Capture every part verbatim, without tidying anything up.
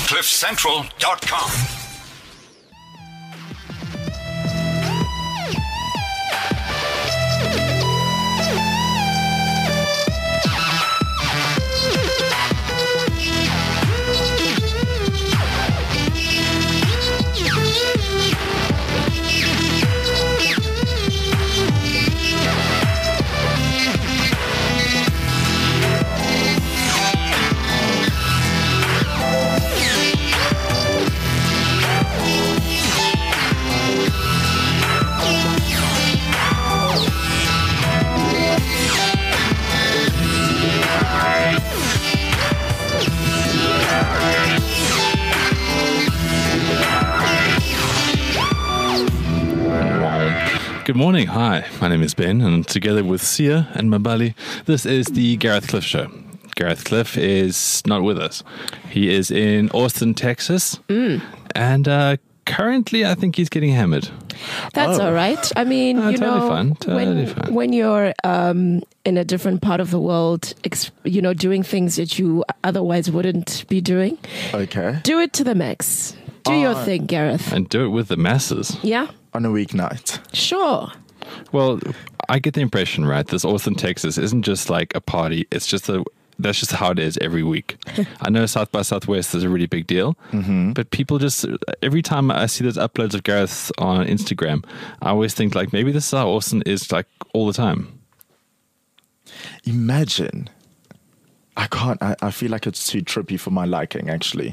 cliff central dot com. Good morning. Hi, my name is Ben, and together with Sia and Mabali, this is the Gareth Cliff Show. Gareth Cliff is not with us. He is in Austin, Texas, mm. and uh, currently I think he's getting hammered. That's oh. all right. I mean, oh, you totally know, fun. Totally when, fun. when you're um, in a different part of the world, ex- you know, doing things that you otherwise wouldn't be doing, okay, do it to the max. Do uh, your thing, Gareth. And do it with the masses. Yeah. On a weeknight. Sure. Well, I get the impression, right, this Austin, Texas isn't just like a party. It's just a, that's just how it is every week. I know South by Southwest is a really big deal, mm-hmm. but people just, every time I see those uploads of Gareth on Instagram, I always think like maybe this is how Austin is like all the time. Imagine. I can't, I, I feel like it's too trippy for my liking, actually.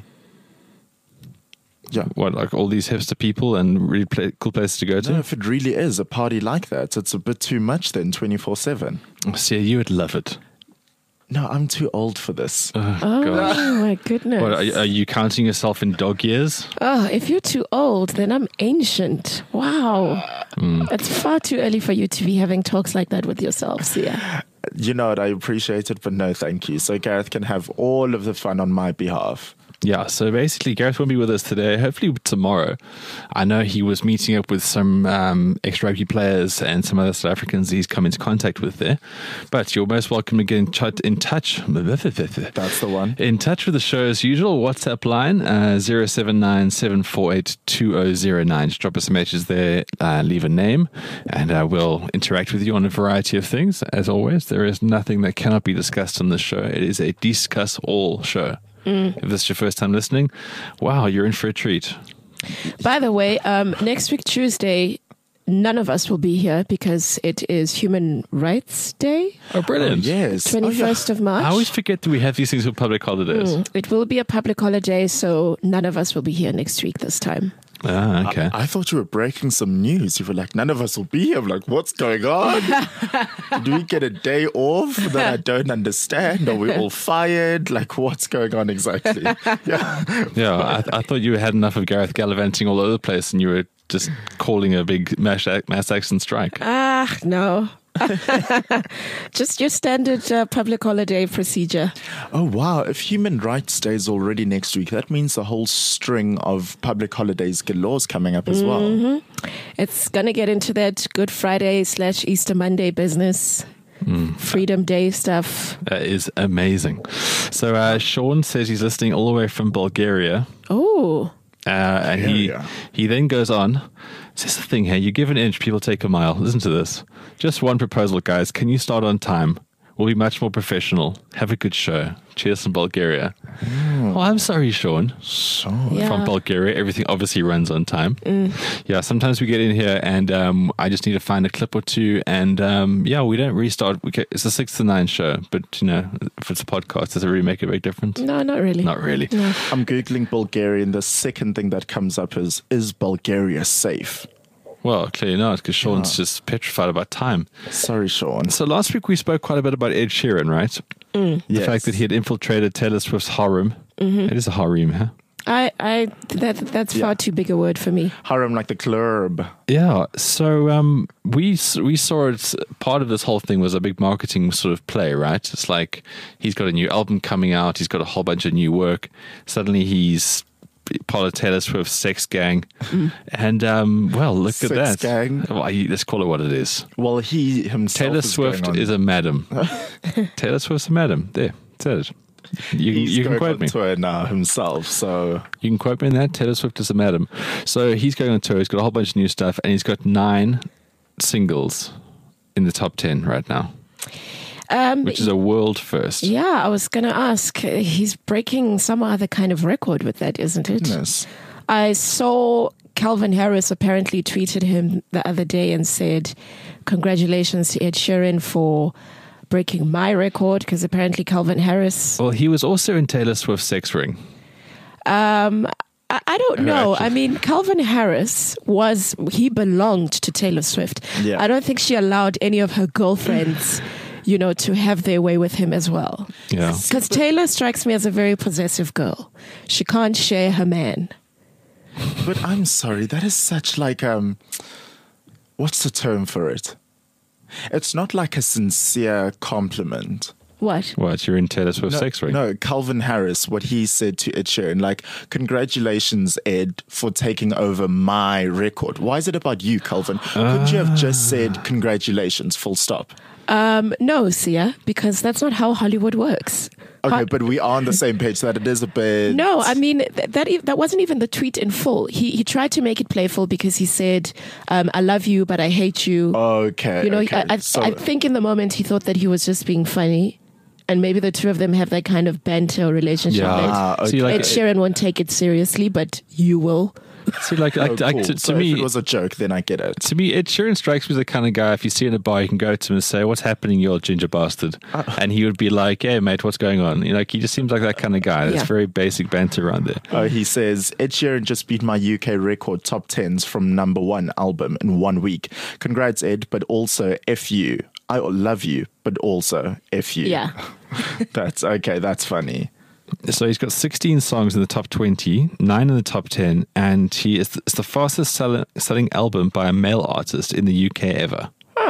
Yeah. What, like all these hipster people and really play, cool places to go to? No, if it really is a party like that, it's a bit too much then, twenty-four seven. See, you would love it. No, I'm too old for this. Oh, oh gosh. my goodness. What, are, are you counting yourself in dog years? Oh, if you're too old, then I'm ancient. Wow. Mm. It's far too early for you to be having talks like that with yourself, yeah. You know what, I appreciate it, but no thank you. So Gareth can have all of the fun on my behalf. Yeah, so basically Gareth won't be with us today, hopefully tomorrow. I know he was meeting up with some um, ex-rugby players and some other South Africans he's come into contact with there. But you're most welcome to get in, ch- in touch. That's the one. In touch with the show as usual. WhatsApp line uh, zero seven nine seven four eight two zero zero nine. Just drop us some messages there, uh, leave a name, and uh, we'll interact with you on a variety of things. As always, there is nothing that cannot be discussed on this show. It is a discuss all show. Mm. If this is your first time listening, wow, you're in for a treat. By the way, um, next week, Tuesday, none of us will be here because it is Human Rights Day. Oh, brilliant. Oh, yes. twenty-first oh, yeah. of March. I always forget that we have these things for public holidays. Mm. It will be a public holiday, so none of us will be here next week this time. Ah, okay. I, I thought you were breaking some news. You were like, none of us will be here. I'm like, what's going on? Do we get a day off that I don't understand? Are we all fired? Like, what's going on exactly? Yeah, yeah. I, I thought you had enough of Gareth gallivanting all over the place and you were just calling a big mass, mass action strike. Ah, no. Just your standard uh, public holiday procedure. Oh, wow. If Human Rights Day is already next week, that means a whole string of public holidays galore coming up as mm-hmm. well. It's going to get into that Good Friday slash Easter Monday business. Mm. Freedom Day stuff. That is amazing. So uh, Sean says he's listening all the way from Bulgaria. Oh. Uh, and he, he then goes on. This is the thing here. You give an inch, people take a mile. Listen to this. Just one proposal, guys. Can you start on time? We'll be much more professional. Have a good show. Cheers from Bulgaria. Mm. Well, I'm sorry, Sean. Sean. Yeah. From Bulgaria. Everything obviously runs on time. Mm. Yeah, sometimes we get in here and um, I just need to find a clip or two. And um, yeah, we don't restart. We get, it's a six to nine show. But, you know, if it's a podcast, does it really make a big difference? No, not really. Not really. No. I'm Googling Bulgarian. The second thing that comes up is, is Bulgaria safe? Well, clearly not, because Sean's yeah. just petrified about time. Sorry, Sean. So last week we spoke quite a bit about Ed Sheeran, right? Mm. The yes. fact that he had infiltrated Taylor Swift's harem. Mm-hmm. It is a harem, huh? I, I, that, that's far yeah. too big a word for me. Harem, like the club. Yeah. So um, we we saw it. Part of this whole thing was a big marketing sort of play, right? It's like he's got a new album coming out. He's got a whole bunch of new work. Suddenly he's part of Taylor Swift's sex gang. Mm. And, um, well, look sex at that. gang. Well, let's call it what it is. Well, he himself Taylor is Swift going on. is a madam. Taylor Swift's a madam. There, said it. You, He's you can going quote on me. tour now himself, so You can quote me in that. Taylor Swift is a madam. So he's going on tour. He's got a whole bunch of new stuff, and he's got nine singles in the top ten right now, Um, which is a world first. yeah, I was going to ask. uh, He's breaking some other kind of record with that, isn't it? yes. I saw Calvin Harris apparently tweeted him the other day and said, congratulations to Ed Sheeran for breaking my record, because apparently Calvin Harris, Well, he was also in Taylor Swift's sex ring. um, I, I don't know. actually- I mean, Calvin Harris was, he belonged to Taylor Swift. Yeah. I don't think she allowed any of her girlfriends, you know, to have their way with him as well. Yeah. Because Taylor strikes me as a very possessive girl. She can't share her man. But I'm sorry, that is such like um what's the term for it? It's not like a sincere compliment. What? What? You're in Taylor Swift's No, sex ring? no, Calvin Harris, what he said to Ed Sheeran, like, congratulations, Ed, for taking over my record. Why is it about you, Calvin? Couldn't you have just said congratulations, full stop? Um, no, Sia, because that's not how Hollywood works. Okay, Ho- but we are on the same page that it is a bit. no, I mean th- that e- that wasn't even the tweet in full. He he tried to make it playful because he said, um, "I love you, but I hate you." Okay. you know, okay. I, I, so, I think in the moment he thought that he was just being funny, and maybe the two of them have that kind of banter relationship. Yeah. that Ah, See, okay. like, Ed Sheeran won't take it seriously, but you will. see, like, like, Oh, like cool. to, to so me, if it was a joke, then I get it. to me, Ed Sheeran strikes me as the kind of guy. If you see in a bar, you can go to him and say, "What's happening, you old ginger bastard?" and he would be like, "Hey, mate, what's going on?" You know, like he just seems like that kind of guy. There's Yeah. very basic banter around there. Oh, he says, Ed Sheeran just beat my U K record top tens from number one album in one week. Congrats, Ed, but also F you. I love you, but also F you. Yeah. That's okay. That's funny. So he's got sixteen songs in the top twenty, nine in the top ten, and he is it's the fastest sell- selling album by a male artist in the U K ever.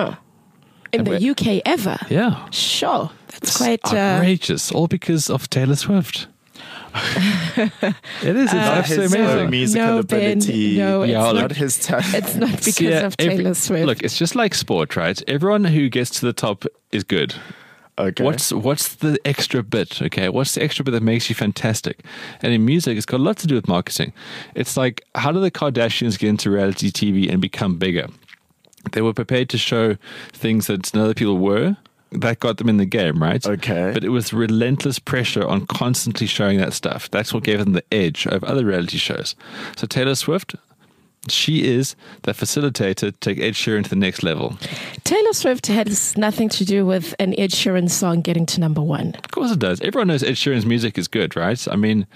In the U K ever. Yeah. Sure, that's It's quite. Uh, outrageous, all because of Taylor Swift. It is. It's absolutely his, uh, amazing. musical No, Ben, ability. no, it's Yeah, not look- his talent. it's not because See, uh, of every- Taylor Swift. Look, it's just like sport, right? Everyone who gets to the top is good. Okay. What's what's the extra bit? Okay, what's the extra bit that makes you fantastic? And in music, it's got a lot to do with marketing. It's like, how do the Kardashians get into reality T V and become bigger? They were prepared to show things that none other people were. That got them in the game, right? Okay. But it was relentless pressure on constantly showing that stuff. That's what gave them the edge over other reality shows. So Taylor Swift, she is the facilitator to take Ed Sheeran to the next level. Taylor Swift has nothing to do with an Ed Sheeran song getting to number one. Of course it does. Everyone knows Ed Sheeran's music is good, right? I mean,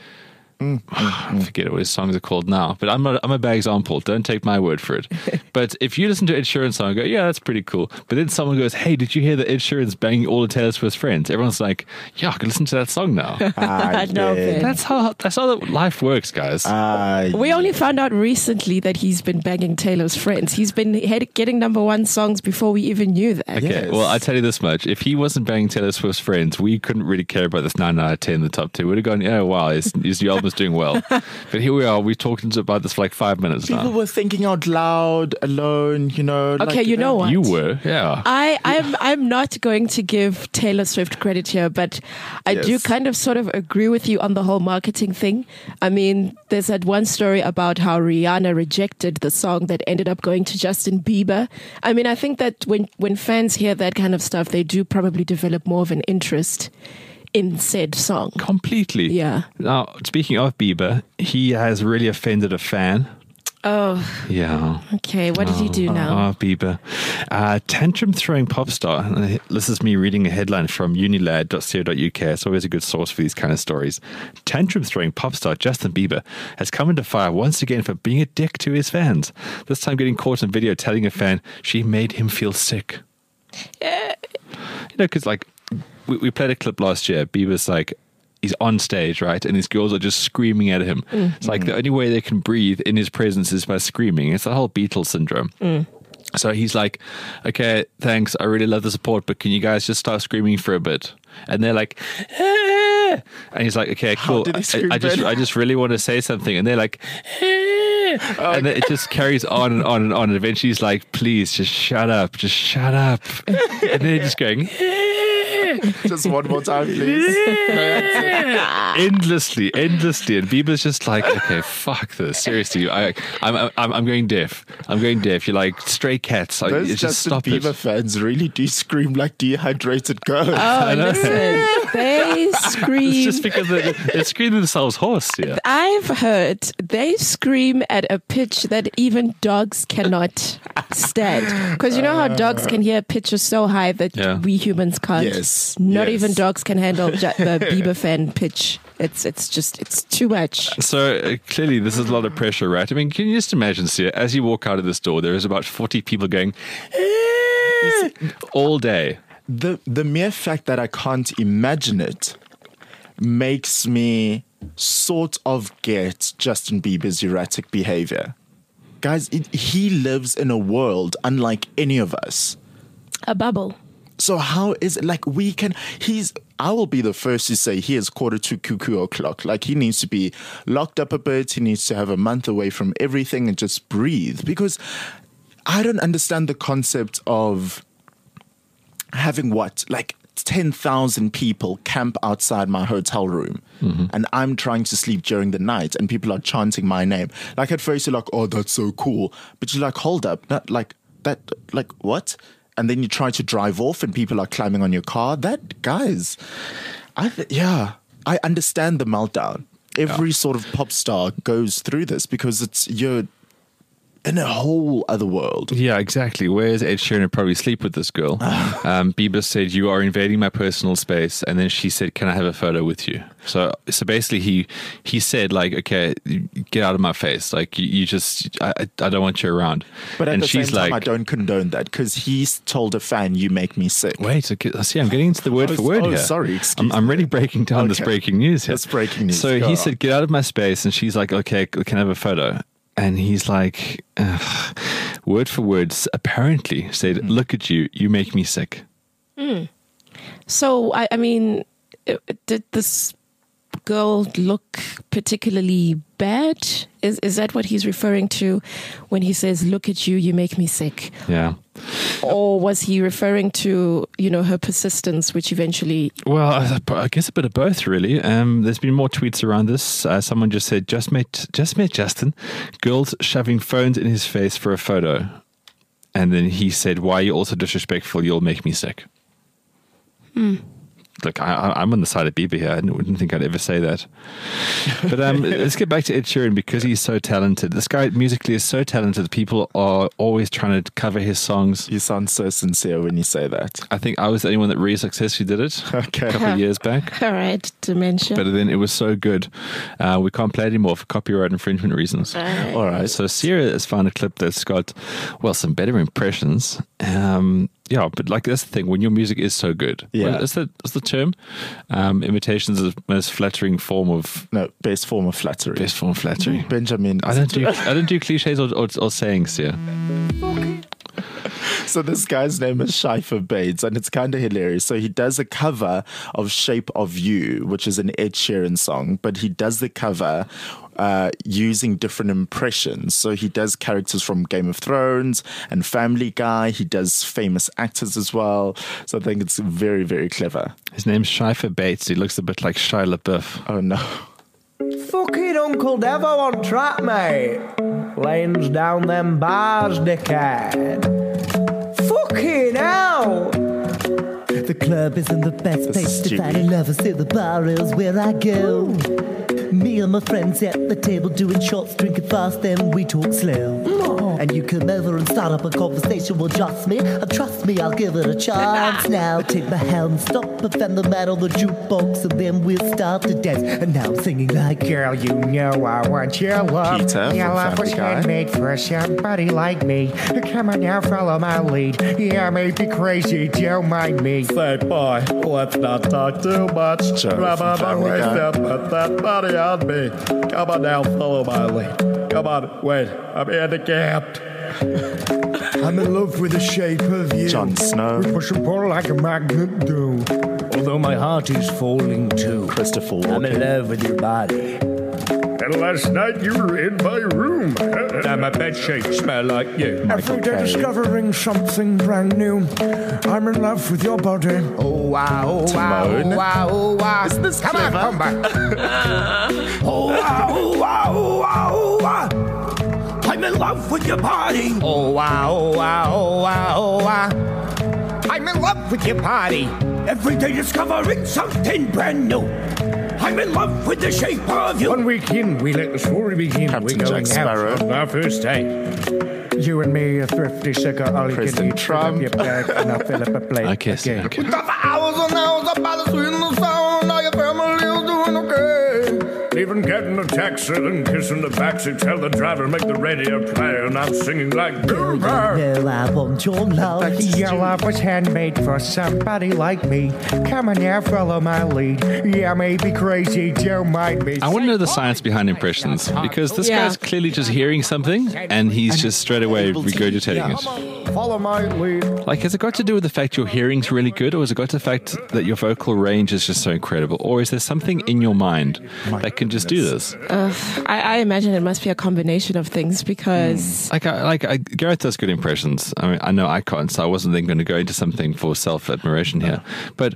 I forget what his songs are called now, but I'm not, I'm a bad example. Don't take my word for it. But if you listen to Ed Sheeran's song and go, yeah, that's pretty cool. But then someone goes, hey, did you hear that Ed Sheeran's banging all of Taylor Swift's friends? Everyone's like, yeah, I can listen to that song now. I No, get- Ben. That's how that's how life works, guys. I- We only found out recently that he's been banging Taylor's friends. He's been head- getting number one songs before we even knew that. Okay, Yes. well, I tell you this much. If he wasn't banging Taylor Swift's friends, we couldn't really care about this nine out of ten in the top two. We'd have gone, yeah, wow, his, his new album's doing well. But here we are. We've talked about this for like five minutes People now. were thinking out loud, alone, you know. Okay, like, you know what? You were, yeah. I, I'm I'm not going to give Taylor Swift credit here, but I do Yes. kind of sort of agree with you on the whole marketing thing. I mean, there's that one story about how Rihanna rejected the song that ended up going to Justin Bieber. I mean, I think that when, when fans hear that kind of stuff, they do probably develop more of an interest in said song. Completely. Yeah. Now, speaking of Bieber, he has really offended a fan. Oh, Yeah. okay. What did he do now? Oh, Bieber. Uh, tantrum throwing pop star. Uh, This is me reading a headline from unilad dot co dot U K. It's always a good source for these kind of stories. Tantrum throwing pop star Justin Bieber has come into fire once again for being a dick to his fans. This time getting caught on video telling a fan she made him feel sick. Yeah. You know, because like we, we played a clip last year. Bieber's like, he's on stage, right? And these girls are just screaming at him. Mm. It's like the only way they can breathe in his presence is by screaming. It's the whole Beatles syndrome. Mm. So he's like, okay, thanks. I really love the support, but can you guys just start screaming for a bit? And they're like, eh. And he's like, okay, cool. did he I, scream I just, then? I just really want to say something. And they're like, eh. And then it just carries on and on and on. And eventually he's like, please just shut up. Just shut up. And they're just going, eh. Just one more time, please. endlessly, endlessly, and Bieber's just like, okay, fuck this. Seriously, I, I'm, I'm, I'm going deaf. I'm going deaf. You're like Stray Cats. I, Those just Justin stop Bieber it. fans really do scream like dehydrated girls. Oh, listen, they scream. It's just because they, they're screaming themselves hoarse. Yeah. I've heard they scream at a pitch that even dogs cannot stand. Because you know how dogs can hear pitches so high that Yeah. we humans can't. Yes, Not yes. even dogs can handle ju- the Bieber fan pitch. It's it's just it's too much. So uh, clearly, this is a lot of pressure, right? I mean, can you just imagine, Sia, as you walk out of this door, there is about forty people going "Eh," all day. The the mere fact that I can't imagine it makes me sort of get Justin Bieber's erratic behavior. Guys, it, he lives in a world unlike any of us. A bubble. So how is it like we can, he's, I will be the first to say he is quarter to cuckoo o'clock. Like he needs to be locked up a bit. He needs to have a month away from everything and just breathe, because I don't understand the concept of having what, like ten thousand people camp outside my hotel room mm-hmm. and I'm trying to sleep during the night and people are chanting my name. Like at first you're like, oh, that's so cool. But you're like, hold up, not like that, like what? And then you try to drive off and people are climbing on your car. That, guys, I th- yeah, I understand the meltdown. Every yeah. sort of pop star goes through this because it's, you're in a whole other world. Yeah, exactly. Whereas Ed Sheeran would probably sleep with this girl. um, Bieber said, you are invading my personal space. And then she said, can I have a photo with you? So so basically he he said, like, okay, get out of my face. Like, you, you just, I, I don't want you around. But at and the she's same time, like, I don't condone that because he's told a fan, you make me sick. Wait, okay, see, I'm getting into the word Oh, for word oh, here. sorry, excuse I'm, I'm me. really breaking down this Okay. breaking news here. That's breaking news. So Go he on. said, get out of my space. And she's like, okay, can I have a photo? And he's like, ugh, word for words, apparently said, Mm. look at you, you make me sick. Mm. So, I, I mean, did this girl look particularly bad? Is is that what he's referring to when he says, look at you, you make me sick? Yeah. Or was he referring to, you know, her persistence, which eventually... Well, I, I guess a bit of both, really. Um, there's been more tweets around this. Uh, someone just said, just met, just met Justin. Girls shoving phones in his face for a photo. And then he said, why are you also disrespectful? You'll make me sick. Hmm. Look, I, I'm on the side of Bieber here. I didn't, didn't think I'd ever say that. But um, let's get back to Ed Sheeran because he's so talented. This guy musically is so talented. People are always trying to cover his songs. You sound so sincere when you say that. I think I was the only one that really successfully did it Okay. a couple of years back. All right, dementia. But then it was so good. Uh, we can't play it anymore for copyright infringement reasons. Right. All right. So Sierra has found a clip that's got, well, some better impressions. Um, yeah, but like that's the thing. When your music is so good, Yeah. Well, is that is the term? Um, imitations is the most flattering form of No, best form of flattery. best form of flattery. Benjamin. I don't do I don't do cliches or, or, or sayings here. So this guy's name is Schleifer Bates, and it's kind of hilarious. So he does a cover of Shape of You, which is an Ed Sheeran song, but he does the cover uh, using different impressions. So he does characters from Game of Thrones and Family Guy. He does famous actors as well. So I think it's very, very clever. His name's Schleifer Bates. He looks a bit like Shia LaBeouf. Oh, no. Fucking Uncle Devo on track, mate. Lanes down them bars, dickhead. Fucking hell! The club isn't the best This place is to find a stupid. lover, so the bar is where I go. Me and my friends at the table doing shots, drinking fast, then we talk slow. And you come over and start up a conversation, well, trust me, and trust me, I'll give it a chance. Now take my hand, stop, and then the man on the jukebox, and then we'll start to dance. And now I'm singing like, Girl, you know I want your love. Peter Your from love was Family Guy. handmade for somebody like me. Come on now, follow my lead. Yeah, I may be crazy, don't mind me. Say, boy, let's not talk too much. Joe Grab from on my Family waist Guy. and put that body on me. Come on now, follow my lead. Come on, wait, I'm handicapped. I'm in love with the shape of you. Jon Snow. We push and pull like a magnet do. Although my heart is falling too. Christopher I'm in Walken. love with your body. And last night you were in my room. Now my bed sheets smell like you. Every day discovering something brand new. I'm in love with your body. Oh wow, oh wow, Timon. oh wow, oh wow. Isn't this Come clever? on, come back. Oh wow, oh wow, oh wow, oh wow. I'm in love with your body. Oh wow, oh wow, oh wow, oh wow. I'm in love with your body. Every day discovering something brand new. I'm in love with the shape of you. One week in, we let the story begin. Captain We're going Jack Sparrow. out on our first date. You and me, a thrifty cigar, all you can President eat. Fill up Trump. your bag, and I'll fill up a plate. Okay, so- again. okay. Got for hours and hours about the sweet and the sound. Now your family is doing okay. Even getting a taxi and kissing the backseat. Tell the driver, make the radio play. And I'm singing like, Girl, you know I want your love. Your love was handmade for somebody like me. Come on now, follow my lead. Yeah, I may be crazy, don't mind me. I want to know the science behind impressions, because this Yeah. guy's clearly just hearing something and he's just straight away regurgitating it. Follow my lead. Like, has it got to do with the fact your hearing's really good, or has it got to the fact that your vocal range is just so incredible? Or is there something in your mind that can just do this? I, I imagine it must be a combination of things because Like, I, like I, Gareth does good impressions. I mean, I know I can't, so I wasn't then going to go into something for self-admiration here. But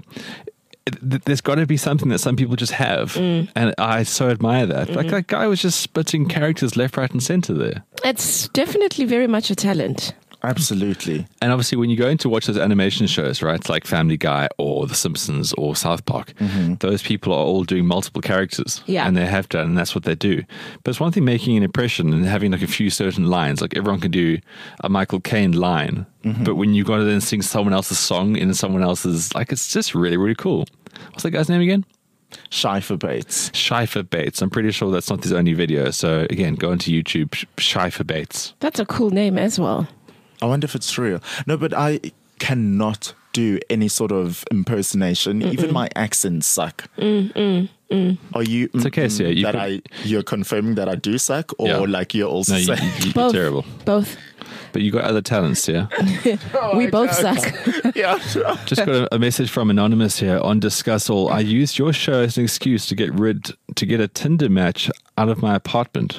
th- there's got to be something that some people just have, and I so admire that. Like, that guy was just spitting characters left, right, and center there. it's definitely very much a talent. Absolutely. And obviously, when you go in to watch those animation shows, right, it's like Family Guy or The Simpsons or South Park, those people are all doing multiple characters. Yeah. And they have done, and that's what they do. But it's one thing making an impression and having like a few certain lines. Like, everyone can do a Michael Caine line. But when you've got to then sing someone else's song in someone else's, like, it's just really, really cool. What's that guy's name again? Schleifer Bates. Schleifer Bates. I'm pretty sure that's not his only video. So, again, go onto YouTube, Sch- Schleifer Bates. That's a cool name as well. I wonder if it's real. No, but I cannot do any sort of impersonation. Mm-mm. Even my accents suck. Mm-mm. Mm. Are you? It's okay, Sia. You that could- I you're confirming that I do suck, or Yeah. like you're also No, you, saying? you, you're Both. terrible. Both. But you got other talents, yeah? we both suck. Yeah. Just got a, a message from Anonymous here on Discuss All. I used your show as an excuse to get rid, to get a Tinder match out of my apartment.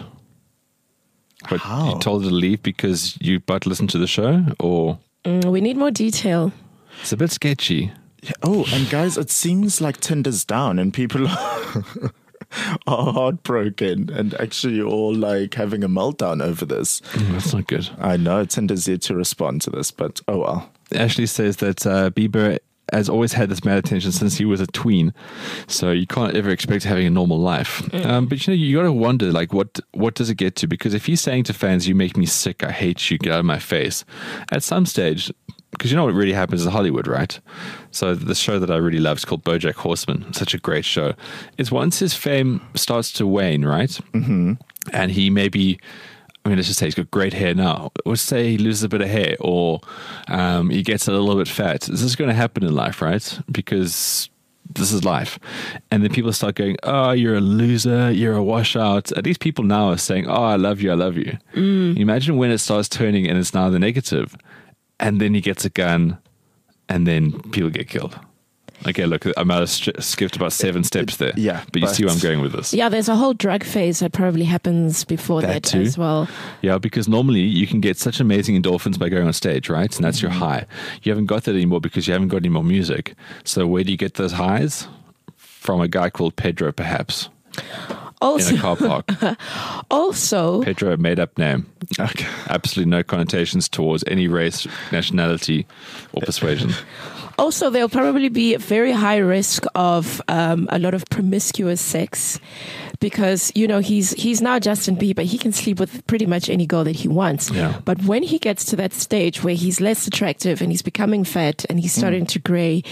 But How? you told her to leave because you but listened to the show, or Mm, we need more detail. it's a bit sketchy. Oh, and guys, it seems like Tinder's down, and people are, are heartbroken, and actually all like having a meltdown over this. Mm, that's not good. I know Tinder's here to respond to this, but oh well. Ashley says that uh, Bieber has always had this mad attention since he was a tween, so you can't ever expect having a normal life. Um, but you know, you got to wonder, like, what what does it get to? Because if he's saying to fans, "You make me sick, I hate you, get out of my face," at some stage, because you know what really happens in Hollywood, right? So the show that I really love is called BoJack Horseman. Such a great show. Is once his fame starts to wane, right? Mm-hmm. And he maybe. I mean, let's just say he's got great hair now. Let's say he loses a bit of hair, or um, he gets a little bit fat. This is going to happen in life, right? Because this is life. And then people start going, oh, you're a loser, you're a washout. At least people now are saying, oh, I love you, I love you. Mm. Imagine when it starts turning and it's now the negative. And then he gets a gun, and then people get killed. Okay, look, I might have sk- skipped about seven steps there. Yeah, But you but- see where I'm going with this. Yeah, there's a whole drug phase that probably happens before That that, too. as well. Yeah, because normally you can get such amazing endorphins by going on stage, right? And that's your high. You haven't got that anymore because you haven't got any more music. So where do you get those highs? From a guy called Pedro, perhaps, in Also, a car park. also, Pedro, a made-up name. Okay. Absolutely no connotations towards any race, nationality, or persuasion. Also, there'll probably be a very high risk of um, a lot of promiscuous sex because, you know, he's he's now Justin Bieber. He can sleep with pretty much any girl that he wants. Yeah. But when he gets to that stage where he's less attractive and he's becoming fat and he's starting to gray,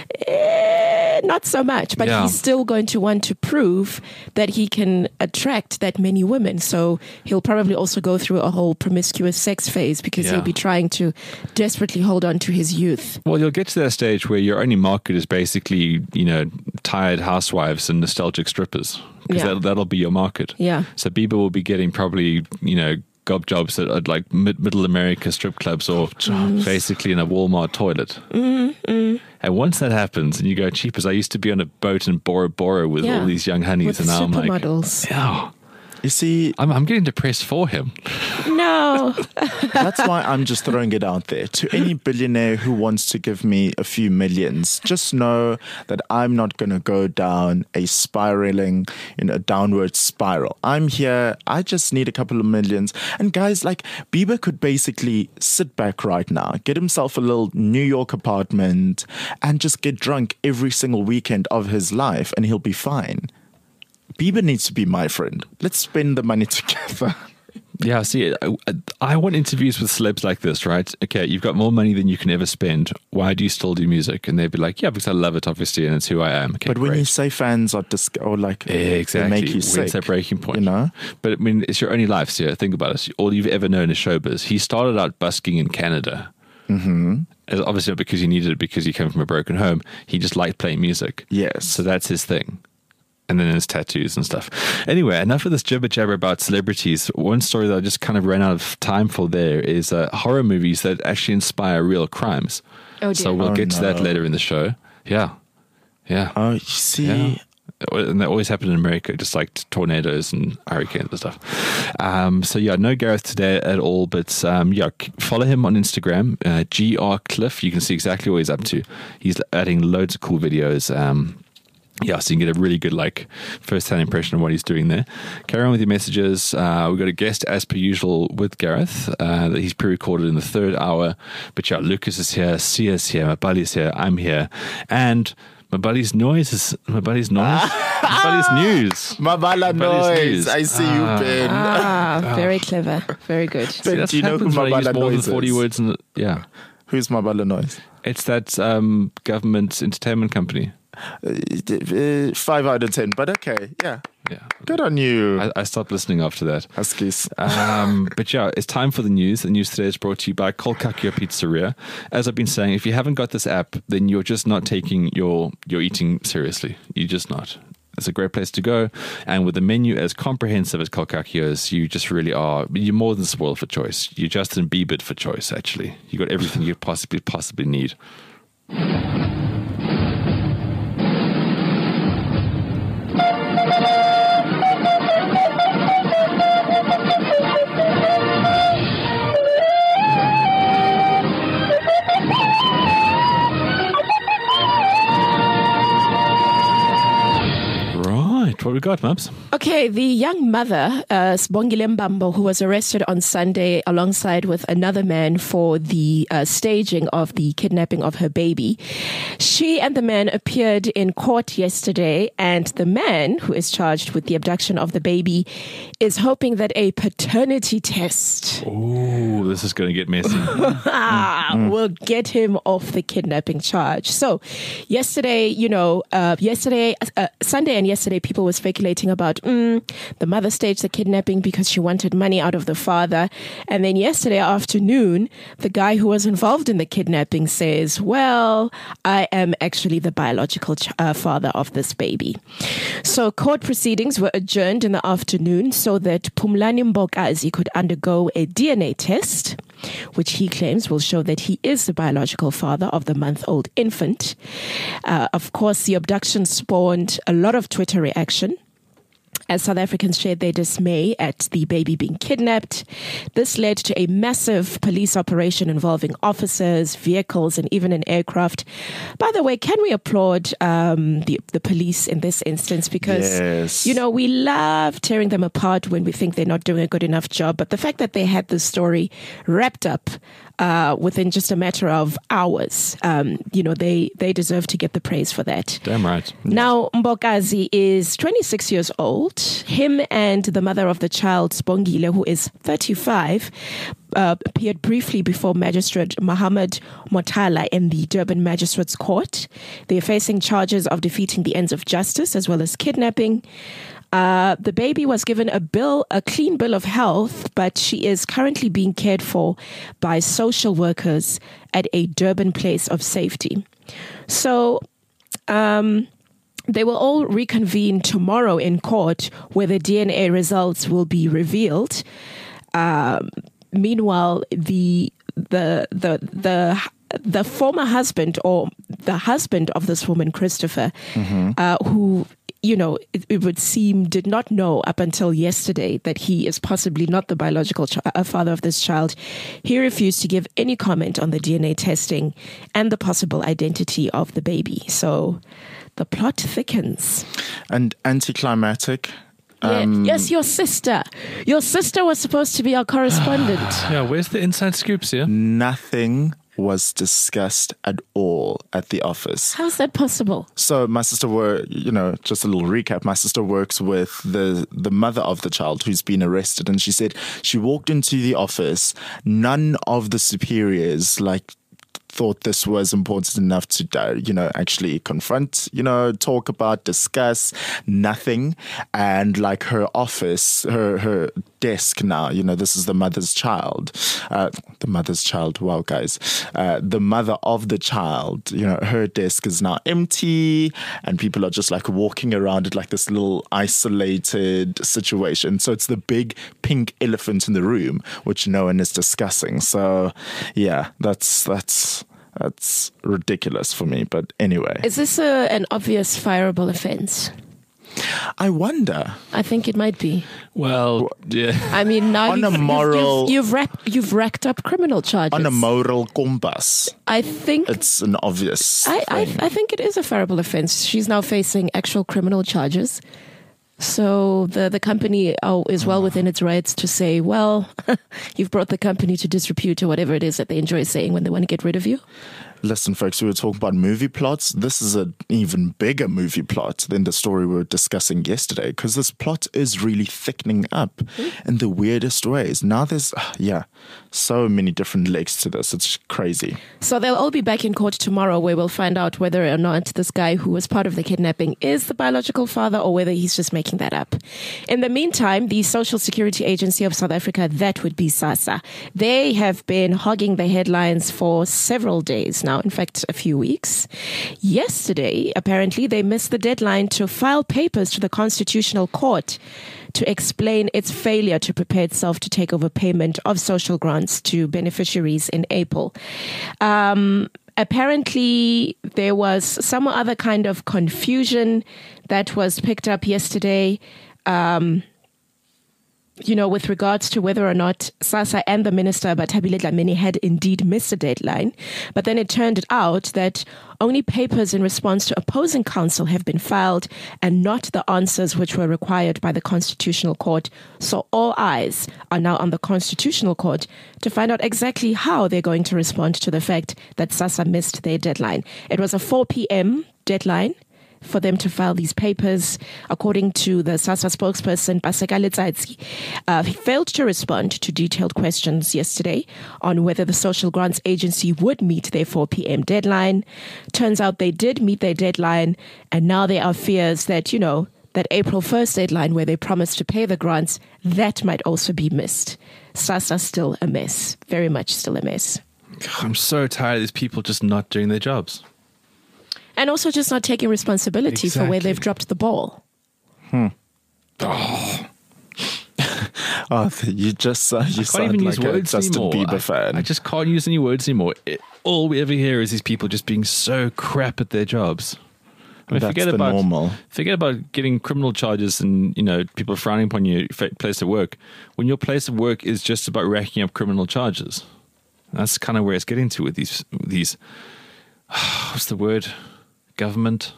eh, not so much. But Yeah. he's still going to want to prove that he can attract that many women. So he'll probably also go through a whole promiscuous sex phase because Yeah. he'll be trying to desperately hold on to his youth. Well, you'll get to that stage where your only market is basically, you know, tired housewives and nostalgic strippers. Because Yeah. that'll, that'll be your market. Yeah. So Bieber will be getting probably, you know, gob jobs at, at like mid, middle America strip clubs or basically in a Walmart toilet. Mm-hmm. And once that happens and you go, cheapers, I used to be on a boat in Bora Bora with Yeah. all these young honeys With and now I'm like, supermodels. yeah. You see, I'm, I'm getting depressed for him. No. that's why I'm just throwing it out there. To any billionaire who wants to give me a few millions, just know that I'm not going to go down a spiraling, you know, downward spiral. I'm here. I just need a couple of millions. And guys, like Bieber could basically sit back right now, get himself a little New York apartment and just get drunk every single weekend of his life and he'll be fine. Bieber needs to be my friend. Let's spend the money together. Yeah, see, I, I want interviews with celebs like this, right? Okay, you've got more money than you can ever spend. Why do you still do music? And they'd be like, yeah, because I love it, obviously, and it's who I am. Okay, but when great. you say fans are dis- or like exactly, they make you when's sick, that breaking point? You know, but I mean, it's your only life. So think about it. All you've ever known is showbiz. He started out busking in Canada. Mm-hmm. Obviously not because he needed it, because he came from a broken home. He just liked playing music. Yes. So that's his thing. And then his tattoos and stuff. Anyway, enough of this jibber jabber about celebrities. One story that I just kind of ran out of time for there is uh, horror movies that actually inspire real crimes. Oh, dear. So we'll Oh, get to that no. later in the show. Yeah. Yeah. Oh, you see, Yeah. And that always happened in America, just like tornadoes and hurricanes and stuff. Um, so yeah, no Gareth today at all, but um, yeah, c- follow him on Instagram, uh, G R Cliff. You can see exactly what he's up to. He's adding loads of cool videos. Um, yeah, so you can get a really good like first-hand impression of what he's doing there. Carry on with your messages. Uh, we've got a guest as per usual with Gareth uh, that he's pre-recorded in the third hour. But yeah, Lucas is here, Sia's here, Mabali's here, I'm here, and my buddy's noise is my buddy's noise. my buddy's news. Mabala Mabala's noise. news. I see Ah. you, Ben. Ah, very clever. Very good. Ben, That's do you know who happens when I use Mabala more than noise forty is? words in the, yeah. Who's Mabala noise? It's that um, government entertainment company. Uh, uh, five out of ten, but okay, yeah. Yeah. Good on you, I, I stopped listening after that. Huskies. Um, but yeah, it's time for the news. The news today is brought to you by Kolkakio Pizzeria. As I've been saying, if you haven't got this app, then you're just not taking your, your eating seriously. You're just not. It's a great place to go. And with the menu as comprehensive as Kolkakio's, you just really are, you're more than spoiled for choice. You're Justin Bieber for choice, actually. You got everything you possibly, possibly need. Right, what we got, Mubs? Okay, the young mother, uh, Sibongile Mbambo, who was arrested on Sunday alongside with another man for the uh, staging of the kidnapping of her baby. She and the man appeared in court yesterday, and the man, who is charged with the abduction of the baby, is hoping that a paternity test Oh, this is going to get messy. ah, will get him off the kidnapping charge. So, yesterday, you know, uh, yesterday, uh, Sunday and yesterday, people were speculating about mm, the mother staged the kidnapping because she wanted money out of the father. And then yesterday afternoon, the guy who was involved in the kidnapping says, well, I am actually the biological ch- uh, father of this baby. So court proceedings were adjourned in the afternoon so that Pumlani Mbokazi could undergo a D N A test, which he claims will show that he is the biological father of the month-old infant. Uh, of course, the abduction spawned a lot of Twitter reaction as South Africans shared their dismay at the baby being kidnapped. This led to a massive police operation involving officers, vehicles, and even an aircraft. By the way, can we applaud um, the, the police in this instance? Because, Yes. you know, we love tearing them apart when we think they're not doing a good enough job. But the fact that they had this story wrapped up uh, within just a matter of hours, um, you know, they, they deserve to get the praise for that. Damn right. Now, Mbokazi is twenty-six years old. Him and the mother of the child, Sibongile, who is thirty-five, uh, appeared briefly before Magistrate Mohammed Motala in the Durban Magistrates Court. They are facing charges of defeating the ends of justice as well as kidnapping. Uh, the baby was given a bill, a clean bill of health, but she is currently being cared for by social workers at a Durban place of safety. So, um, they will all reconvene tomorrow in court where the D N A results will be revealed. Um, meanwhile, the the the the the former husband or the husband of this woman, Christopher, mm-hmm. uh, who you know, it, it would seem did not know up until yesterday that he is possibly not the biological ch- uh, father of this child. He refused to give any comment on the D N A testing and the possible identity of the baby. So the plot thickens. And anticlimactic. Um, yes, your sister. Your sister was supposed to be our correspondent. Yeah, where's the inside scoops here? Nothing was discussed at all at the office. How's that possible? So my sister were, you know, just a little recap. My sister works with the the mother of the child who's been arrested, and she said she walked into the office. None of the superiors like thought this was important enough to, uh, you know, actually confront, you know, talk about, discuss, nothing. And like her office, her her desk now, you know, this is the mother's child, uh, the mother's child, wow, guys, uh, the mother of the child, you know, her desk is now empty and people are just like walking around it like this little isolated situation. So it's the big pink elephant in the room, which no one is discussing. So yeah, that's, that's, That's ridiculous for me. But anyway. Is this a, an obvious fireable offense? I wonder. I think it might be. Well, yeah. I mean, now on you've, a moral, you've, you've, racked, you've racked up criminal charges. On a moral compass. I think it's an obvious I, I, thing. I think it is a fireable offense. She's now facing actual criminal charges. So the, the company oh, is well within its rights to say, well, you've brought the company to disrepute or whatever it is that they enjoy saying when they want to get rid of you. Listen, folks, we were talking about movie plots. This is an even bigger movie plot than the story we were discussing yesterday, because this plot is really thickening up mm. in the weirdest ways. Now there's, yeah, so many different legs to this. It's crazy. So they'll all be back in court tomorrow, where we'll find out whether or not this guy who was part of the kidnapping is the biological father or whether he's just making that up. In the meantime, the Social Security Agency of South Africa, that would be SASSA, they have been hogging the headlines for several days now. In fact, a few weeks. Yesterday, apparently, they missed the deadline to file papers to the Constitutional Court to explain its failure to prepare itself to take over payment of social grants to beneficiaries in April. Um, apparently, there was some other kind of confusion that was picked up yesterday. Um, you know, with regards to whether or not SASSA and the Minister, Bathabile Dlamini, had indeed missed a deadline. But then it turned out that only papers in response to opposing counsel have been filed and not the answers which were required by the Constitutional Court. So all eyes are now on the Constitutional Court to find out exactly how they're going to respond to the fact that SASSA missed their deadline. It was a four p.m. deadline for them to file these papers. According to the SASSA spokesperson, Paseka Letsatsi, uh, he failed to respond to detailed questions yesterday on whether the Social Grants Agency would meet their four p.m. deadline. Turns out they did meet their deadline, and now there are fears that, you know, that April first deadline where they promised to pay the grants, that might also be missed. SASSA still a mess, very much still a mess. I'm so tired of these people just not doing their jobs. And also just not taking responsibility Exactly. for where they've dropped the ball. Hmm. Oh, oh you just uh, you I can't sound even like use a words Justin anymore. Bieber I, fan. I just can't use any words anymore. It, all we ever hear is these people just being so crap at their jobs. I mean, That's forget the about normal. forget about getting criminal charges and, you know, people frowning upon your place of work. When your place of work is just about racking up criminal charges, that's kind of where it's getting to with these these. What's the word? Government.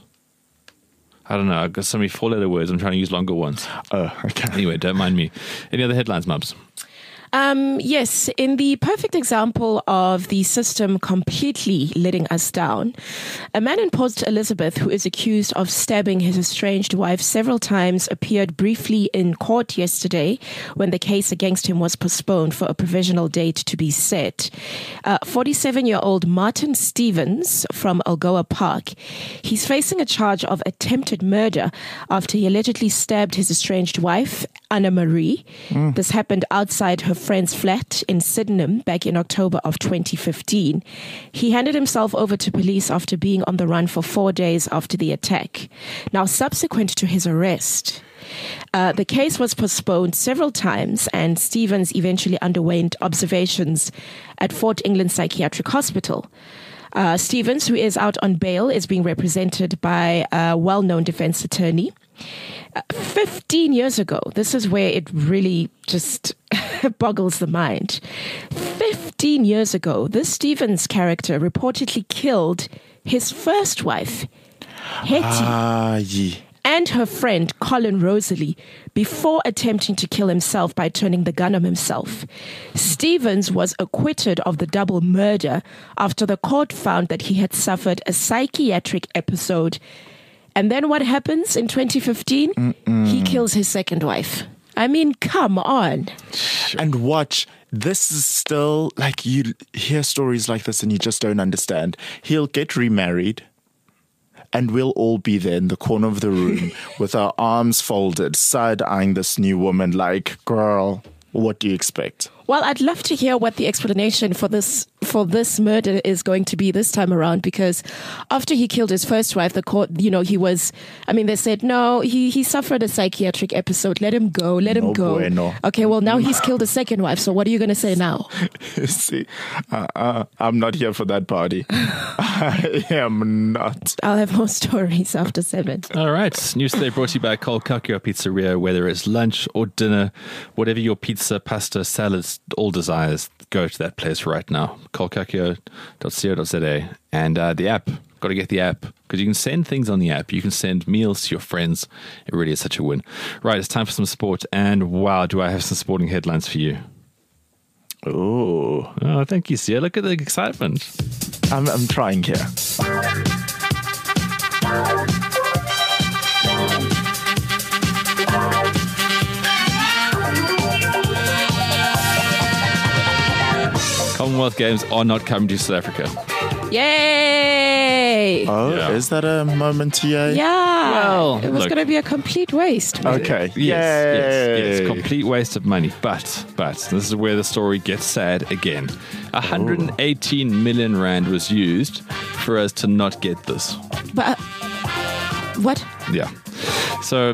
I don't know. I've got so many four-letter words. I'm trying to use longer ones. Oh, okay. Anyway, don't mind me. Any other headlines, Mubs? Um, yes, in the perfect example of the system completely letting us down, a man in Port Elizabeth who is accused of stabbing his estranged wife several times appeared briefly in court yesterday when the case against him was postponed for a provisional date to be set. Uh, forty-seven-year-old Martin Stevens from Algoa Park, he's facing a charge of attempted murder after he allegedly stabbed his estranged wife, Anna Marie. Mm. This happened outside her friend's flat in Sydenham back in October of twenty fifteen. He handed himself over to police after being on the run for four days after the attack. Now, subsequent to his arrest, uh, the case was postponed several times and Stevens eventually underwent observations at Fort England Psychiatric Hospital. Uh, Stevens, who is out on bail, is being represented by a well-known defense attorney. Uh, fifteen years ago, this is where it really just boggles the mind. fifteen years ago, this Stevens character reportedly killed his first wife, Hetty, Ah, yeah. and her friend, Colin Rosalie, before attempting to kill himself by turning the gun on himself. Stevens was acquitted of the double murder after the court found that he had suffered a psychiatric episode. And then what happens in twenty fifteen? Mm-mm. He kills his second wife. I mean, come on. And watch, this is still like you hear stories like this and you just don't understand. He'll get remarried and we'll all be there in the corner of the room with our arms folded, side-eyeing this new woman like, girl, what do you expect? Well, I'd love to hear what the explanation for this for this murder is going to be this time around, because after he killed his first wife, the court, you know, he was, I mean, they said, no, he, he suffered a psychiatric episode. Let him go. Let him No go. bueno. Okay, well, now he's killed a second wife. So what are you going to say now? See, uh, uh, I'm not here for that party. I am not. I'll have more stories after seven. All right. News today brought to you by Kolkakio Pizzeria. Whether it's lunch or dinner, whatever your pizza, pasta, salads, all desires, go to that place right now. kolkakio dot co dot za. And uh, the app. Got to get the app, because you can send things on the app. You can send meals to your friends. It really is such a win. Right, it's time for some sport. And wow, do I have some sporting headlines for you. Oh, Oh, thank you, Sia. Look at the excitement. I'm, I'm trying here. Commonwealth Games are not coming to South Africa. Yay! Oh, Yeah. is that a moment here? Yeah. Well, it was look. going to be a complete waste. Okay. Yes, yes, Yay. yes. Complete waste of money. But, but, this is where the story gets sad again. one hundred eighteen million rand was used for us to not get this. But uh, what? Yeah. So,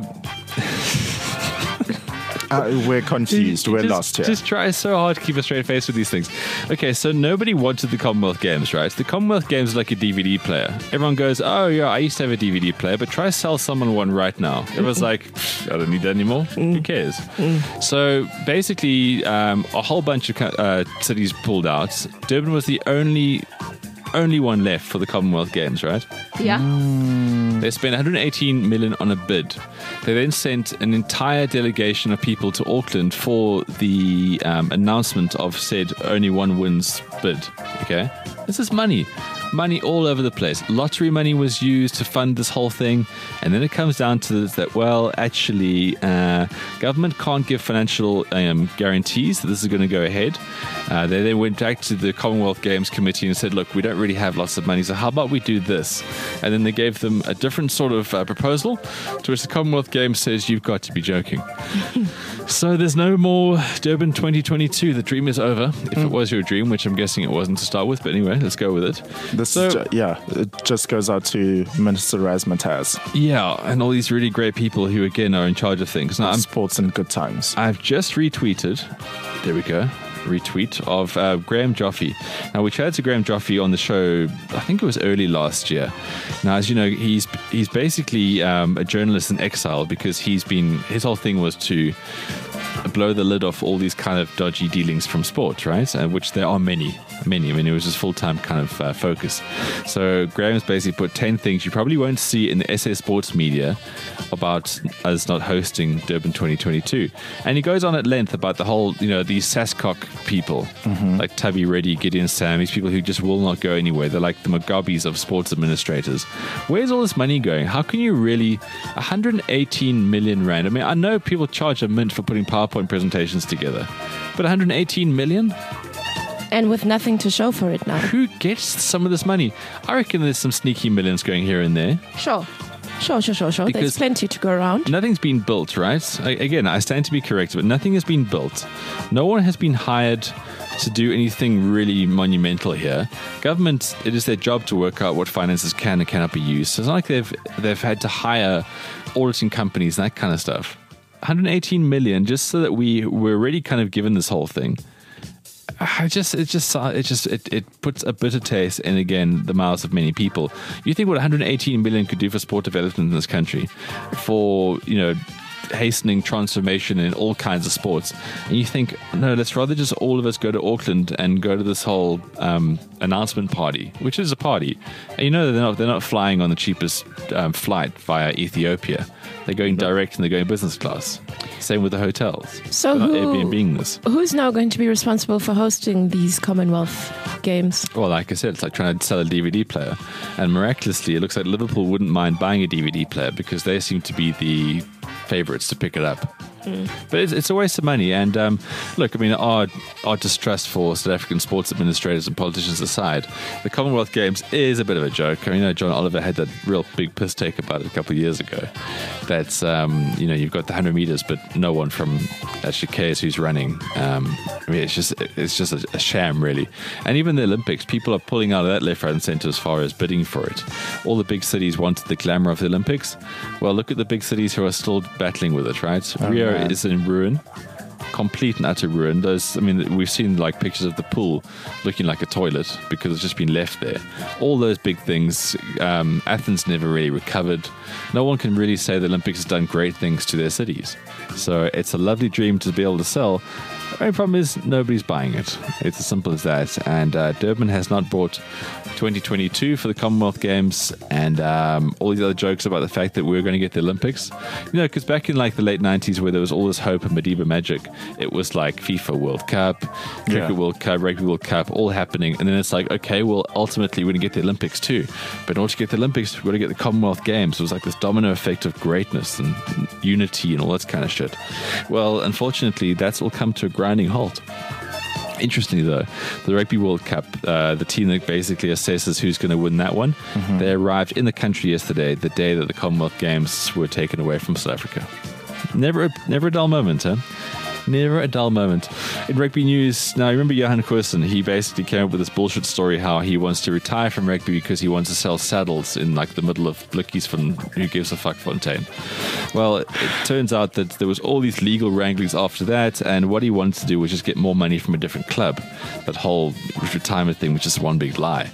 Uh, we're confused. We're just, lost here. Just try so hard to keep a straight face with these things. Okay, so nobody wanted the Commonwealth Games, right? The Commonwealth Games is like a D V D player. Everyone goes, oh yeah, I used to have a D V D player, but try sell someone one right now. Everyone's like, I don't need that anymore. Who cares? So basically, um, a whole bunch of uh, cities pulled out. Durban was the only only one left for the Commonwealth Games, right? Yeah. They spent one hundred eighteen million on a bid. They then sent an entire delegation of people to Auckland for the um, announcement of said only one wins bid. Okay, this is money. Money all over the place. Lottery money was used to fund this whole thing. And then it comes down to this, that, well, actually, uh, government can't give financial um, guarantees that this is going to go ahead. Uh, they then went back to the Commonwealth Games Committee and said, look, we don't really have lots of money, so how about we do this? And then they gave them a different sort of uh, proposal, to which the Commonwealth Games says, you've got to be joking. So there's no more Durban twenty twenty-two. The dream is over. If it was your dream, which I'm guessing it wasn't to start with, but anyway, let's go with it. This So- is ju- yeah, it just goes out to Minister Razmataz. Yeah, and all these really great people who, again, are in charge of things. Now, I'm, Sports and good times. I've just retweeted, there we go, retweet of uh, Graham Joffe. Now, we chatted to Graham Joffe on the show, I think it was early last year. Now, as you know, he's he's basically um, a journalist in exile, because he's been, his whole thing was to blow the lid off all these kind of dodgy dealings from sport, right? Uh, which there are many, many. I mean, it was his full-time kind of uh, focus. So Graham's basically put ten things you probably won't see in the S A Sports media about us not hosting Durban twenty twenty-two. And he goes on at length about the whole, you know, these SASCOC people, mm-hmm. like Tubby Reddy, Gideon Sam, these people who just will not go anywhere. They're like the Mugabes of sports administrators. Where's all this money going? How can you really, one hundred eighteen million rand? I mean, I know people charge a mint for putting PowerPoint presentations together, but one hundred eighteen million? And with nothing to show for it now. Who gets some of this money? I reckon there's some sneaky millions going here and there. Sure. Sure, sure, sure, sure. Because There's plenty to go around. Nothing's been built, right? I, again, I stand to be corrected, but nothing has been built. No one has been hired to do anything really monumental here. Government, it is their job to work out what finances can and cannot be used. So it's not like they've they've had to hire auditing companies and that kind of stuff. one hundred eighteen million just so that we were already kind of given this whole thing. I just, it just, it just, it, it puts a bitter taste in, again, the mouths of many people. You think what one hundred eighteen million could do for sport development in this country, for, you know, hastening transformation in all kinds of sports, and you think, no, let's rather just all of us go to Auckland and go to this whole um, announcement party, which is a party, and you know they're not they're not flying on the cheapest um, flight via Ethiopia. They're going direct and they're going business class. Same with the hotels. So they're not who, Airbnb this. Who's now going to be responsible for hosting these Commonwealth Games? Well, like I said, it's like trying to sell a D V D player, and miraculously, it looks like Liverpool wouldn't mind buying a D V D player because they seem to be the favourites to pick it up. Mm. But it's, it's a waste of money. And um, look, I mean, our, our distrust for South African sports administrators and politicians aside, the Commonwealth Games is a bit of a joke. I mean, you know, John Oliver had that real big piss take about it a couple of years ago. That's, um, you know, you've got the one hundred metres, but no one from actually cares who's running. Um, I mean, it's just it's just a, a sham, really. And even the Olympics, people are pulling out of that left, right and centre as far as bidding for it. All the big cities wanted the glamour of the Olympics. Well, look at the big cities who are still battling with it, right? Oh, Rio man. is in ruin. Complete and utter ruin. Those, I mean, we've seen like pictures of the pool looking like a toilet because it's just been left there. All those big things. Um, Athens never really recovered. No one can really say the Olympics has done great things to their cities. So it's a lovely dream to be able to sell. The only problem is nobody's buying it. It's as simple as that. And uh, Durban has not bought twenty twenty-two for the Commonwealth Games, and um, all these other jokes about the fact that we we're going to get the Olympics. You know, because back in like the late nineties, where there was all this hope and Madiba magic, it was like FIFA World Cup, Cricket yeah. World Cup, Rugby World Cup, all happening. And then it's like, okay, well, ultimately we're going to get the Olympics too. But in order to get the Olympics, we've got to get the Commonwealth Games. It was like this domino effect of greatness and unity and all that kind of shit. Well, unfortunately, that's all come to a grinding halt. Interestingly, though, the Rugby World Cup, uh, the team that basically assesses who's going to win that one, mm-hmm. they arrived in the country yesterday, the day that the Commonwealth Games were taken away from South Africa. Never, a, never a dull moment, huh? Never a dull moment. In rugby news, now I remember Johan Cruyff, he basically came up with this bullshit story how he wants to retire from rugby because he wants to sell saddles in like the middle of Blikkies from Who Gives a Fuck Fontaine. Well, it, it turns out that there was all these legal wranglings after that, and what he wanted to do was just get more money from a different club. That whole retirement thing was just one big lie.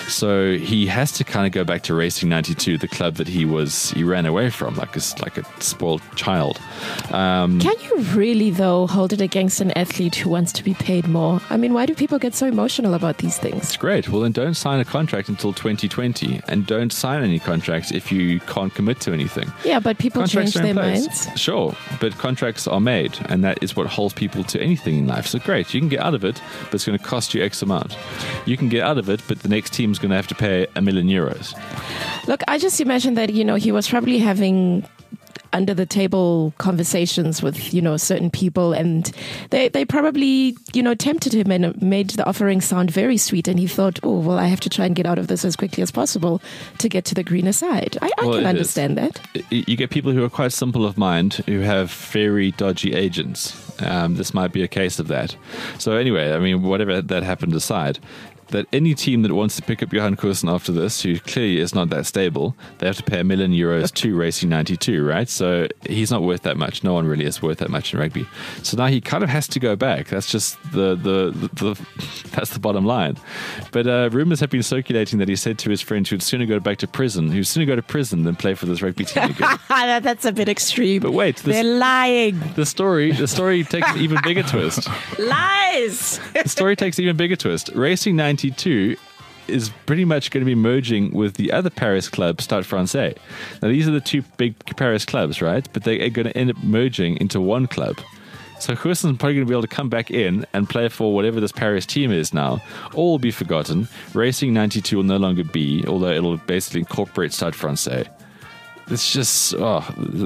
So he has to kind of go back to Racing ninety-two, the club that he was he ran away from, like a, like a spoiled child. Um, Can you really, though, hold it against an athlete who wants to be paid more? I mean, why do people get so emotional about these things? It's great. Well, then don't sign a contract until twenty twenty, and don't sign any contracts if you can't commit to anything. Yeah, but people contracts change their minds. Sure, but contracts are made, and that is what holds people to anything in life. So great, you can get out of it, but it's going to cost you X amount. You can get out of it, but the next team's going to have to pay a million euros. Look, I just imagine that, you know, he was probably having under the table conversations with, you know, certain people, and they, they probably, you know, tempted him and made the offering sound very sweet, and he thought, oh, well, I have to try and get out of this as quickly as possible to get to the greener side. I, I well, can understand is. that. You get people who are quite simple of mind who have very dodgy agents. Um, this might be a case of that. So anyway, I mean, whatever that happened aside, that any team that wants to pick up Johan Cruyff after this, who clearly is not that stable, they have to pay a million euros to Racing ninety-two, right? So he's not worth that much. No one really is worth that much in rugby. So now he kind of has to go back. That's just the the, the, the that's the bottom line. But uh, rumours have been circulating that he said to his friends who'd sooner go back to prison, who'd sooner go to prison than play for this rugby team again. That's a bit extreme. But wait, this, they're lying. The story, the story takes an even bigger twist. Lies. The story takes an even bigger twist. Racing ninety-two is pretty much going to be merging with the other Paris club, Stade Francais. Now, these are the two big Paris clubs, right? But they are going to end up merging into one club. So Cruyff is probably going to be able to come back in and play for whatever this Paris team is now. All will be forgotten. Racing ninety-two will no longer be, although it'll basically incorporate Stade Francais. It's just, oh,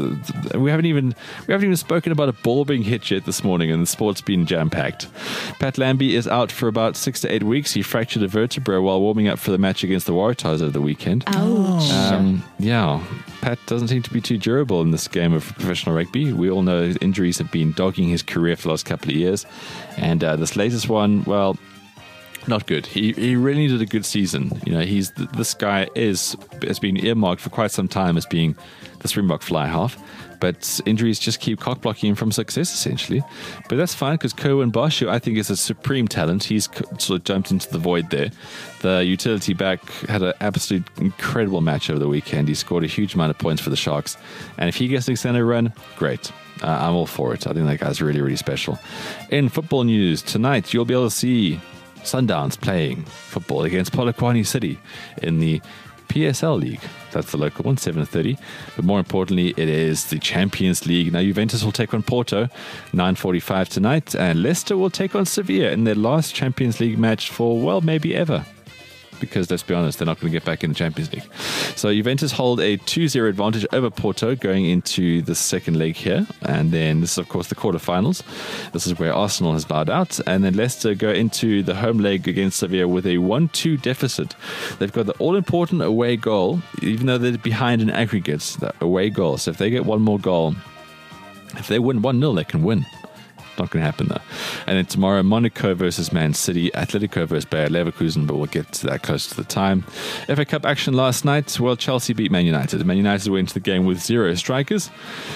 we haven't even we haven't even spoken about a ball being hit yet this morning, and the sport's been jam-packed. Pat Lambie is out for about six to eight weeks. He fractured a vertebra while warming up for the match against the Waratahs over the weekend. Ouch. Um, yeah, Pat doesn't seem to be too durable in this game of professional rugby. We all know his injuries have been dogging his career for the last couple of years. And uh, this latest one, well, Not good. He he really needed a good season. You know, he's this guy is has been earmarked for quite some time as being the Springbok fly half, but injuries just keep cock blocking him from success essentially. But that's fine because Kerwin Bosch, who I think is a supreme talent, he's sort of jumped into the void there. The utility back had an absolute incredible match over the weekend. He scored a huge amount of points for the Sharks, and if he gets an extended run, great. Uh, I'm all for it. I think that guy's really, really special. In football news tonight, you'll be able to see Sundowns playing football against Polokwane City in the P S L League. That's the local one, seven thirty. But more importantly, it is the Champions League. Now, Juventus will take on Porto, nine forty-five tonight, and Leicester will take on Sevilla in their last Champions League match for, well, maybe ever. Because, let's be honest, they're not going to get back in the Champions League. So Juventus hold a two zero advantage over Porto going into the second leg here. And then this is, of course, the quarterfinals. This is where Arsenal has bowed out. And then Leicester go into the home leg against Sevilla with a one two deficit. They've got the all-important away goal, even though they're behind in aggregates, the away goal. So if they get one more goal, if they win one nil, they can win. Not going to happen though. And then tomorrow, Monaco versus Man City, Atletico versus Bayer Leverkusen, but we'll get to that close to the time. F A Cup action last night. Well, Chelsea beat Man United. Man United went into the game with zero strikers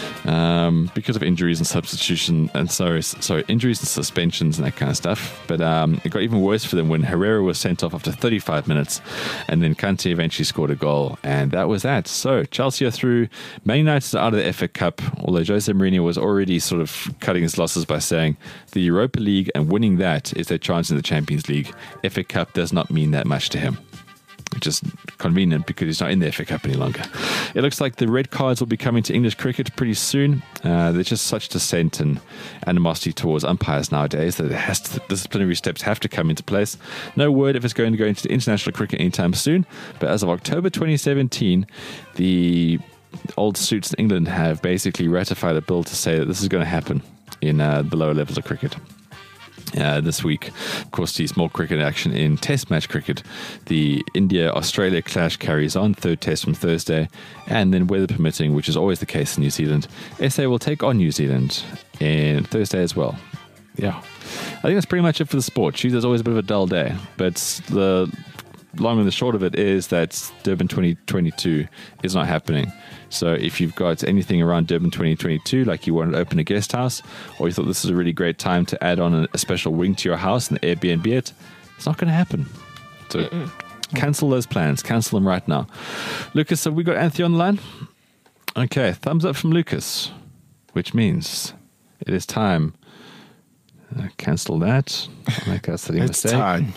um, because of injuries and substitution and sorry, sorry, injuries and suspensions and that kind of stuff. But um, it got even worse for them when Herrera was sent off after thirty-five minutes, and then Kante eventually scored a goal, and that was that. So Chelsea are through. Man United are out of the F A Cup, although Jose Mourinho was already sort of cutting his losses by saying the Europa League and winning that is their chance in the Champions League. F A Cup does not mean that much to him. Which is convenient because he's not in the F A Cup any longer. It looks like the red cards will be coming to English cricket pretty soon. Uh, there's just such dissent and animosity towards umpires nowadays that it has to, disciplinary steps have to come into place. No word if it's going to go into international cricket anytime soon, but as of October twenty seventeen, the old suits in England have basically ratified a bill to say that this is going to happen in uh, the lower levels of cricket. Uh, this week, of course, the small cricket action in Test match cricket. The India-Australia clash carries on, third Test from Thursday, and then weather permitting, which is always the case in New Zealand, S A will take on New Zealand in Thursday as well. Yeah, I think that's pretty much it for the sport. Tuesday's always a bit of a dull day, but the long and the short of it is that Durban twenty twenty-two is not happening. So if you've got anything around Durban twenty twenty-two, like you wanted to open a guest house, or you thought this is a really great time to add on a, a special wing to your house and Airbnb it, it's not going to happen. So Mm-mm. cancel those plans. Cancel them right now. Lucas, have we got Anthony on the line? Okay, thumbs up from Lucas, which means it is time. Uh, cancel that. I make that setting it's mistake. Time.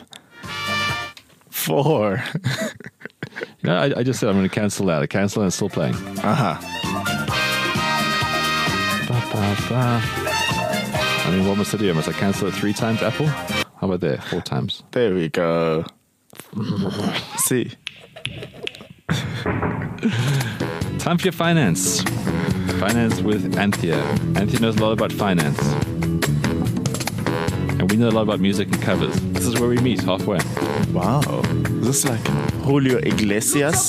Four. No, I, I just said I'm going to cancel that. I cancel and it's still playing. Uh-huh. Ba, ba, ba. I mean, what must I do? Must I cancel it three times, Apple? How about there? Four times. There we go. See. Time for your finance. Finance with Anthea. Anthea knows a lot about finance. And we know a lot about music and covers. This is where we meet, halfway. Wow. Is this like Julio Iglesias?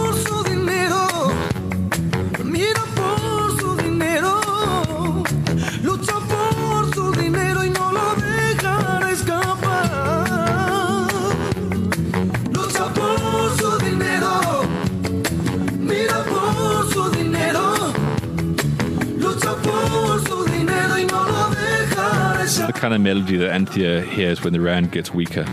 The kind of melody that Anthea hears when the rand gets weaker.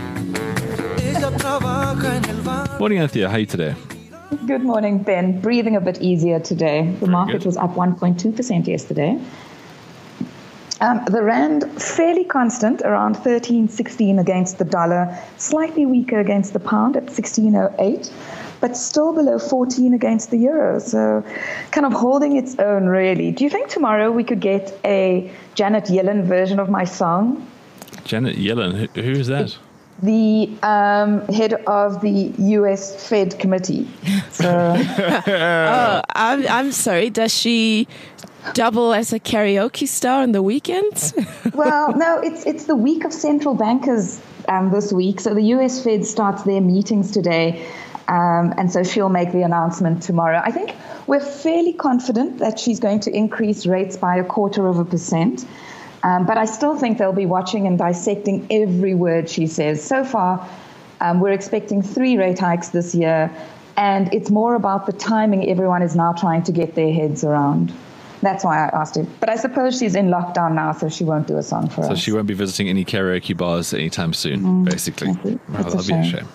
Morning, Anthea. How are you today? Good morning, Ben. Breathing a bit easier today. The Very market good. was up one point two percent yesterday. Um, the rand fairly constant, around thirteen sixteen against the dollar, slightly weaker against the pound at sixteen oh eight, but still below fourteen against the euro. So kind of holding its own, really. Do you think tomorrow we could get a Janet Yellen version of my song? Janet Yellen. Who, who is that? The um, head of the U S Fed committee. So, Oh, I'm, I'm sorry. Does she double as a karaoke star on the weekends? well, no, it's it's the week of central bankers um, this week. So the U S Fed starts their meetings today. Um, and so she'll make the announcement tomorrow. I think we're fairly confident that she's going to increase rates by a quarter of a percent. Um, but I still think they'll be watching and dissecting every word she says. So far, um, we're expecting three rate hikes this year, and it's more about the timing everyone is now trying to get their heads around. That's why I asked her. But I suppose she's in lockdown now, so she won't do a song for so us. So she won't be visiting any karaoke bars anytime soon, mm, basically. That's, well, that'll be a shame.